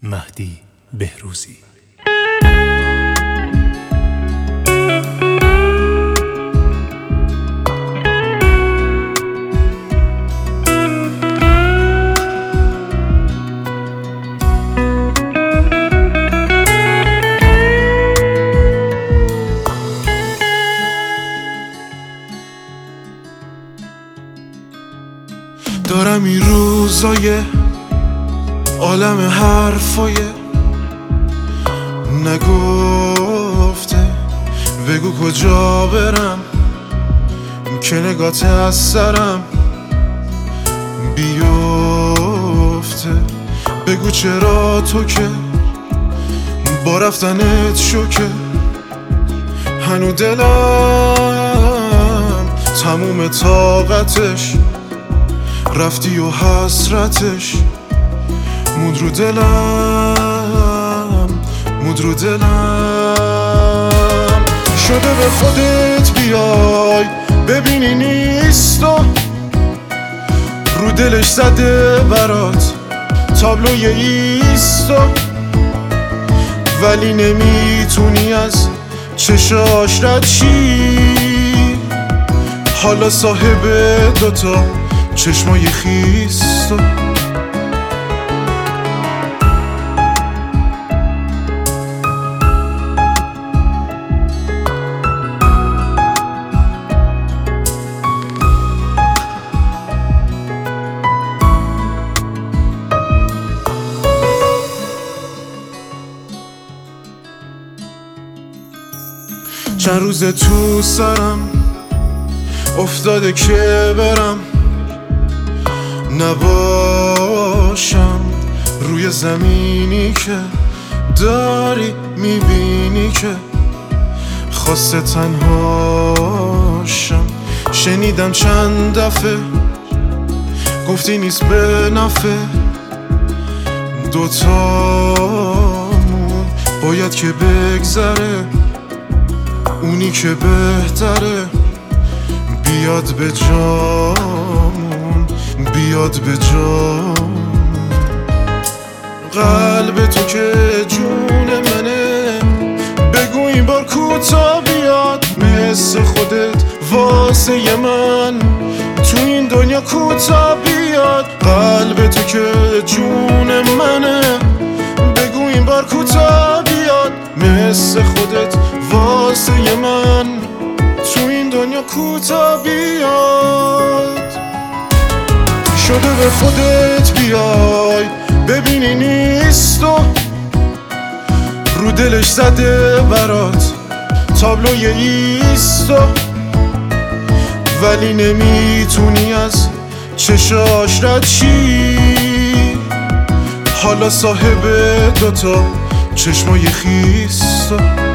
مهدی بهروزی. دارم این روزای عالم حرفای نگفته، بگو کجا برم که نگات از سرم بیفته. بگو چرا تو که با رفتنت شوکه، هنو دلم تموم طاقتش، رفتی و حسرتش مود رو دلم، مود رو دلم. شده به خودت بیای ببینی نیست و رو دلش زده برات تابلوی ایستا، ولی نمیتونی از چشاش رد شی. حالا صاحب دوتا چشمای خیستا. چند روز تو سرم افتاده که برم نباشم روی زمینی که داری میبینی که خواسته تنهاشم. شنیدم چند دفعه گفتی نیست به نفع دوتامون، باید که بگذره اونی که بهتره بیاد به جامون، بیاد به جامون. قلب تو که جون منه، بگو این بار کوتا بیاد مثل خودت واسه من تو این دنیا کوتا بیاد. قلب تو که جون منه، بگو این بار کوتا بیاد مثل خودت واسه من تو این دنیا کوتا بیاد. شده به خودت بیای ببینی نیست و رو دلش زده برات تابلوی ایستا، ولی نمیتونی از چشاش رد شی. حالا صاحب دوتا چشمای خیستا.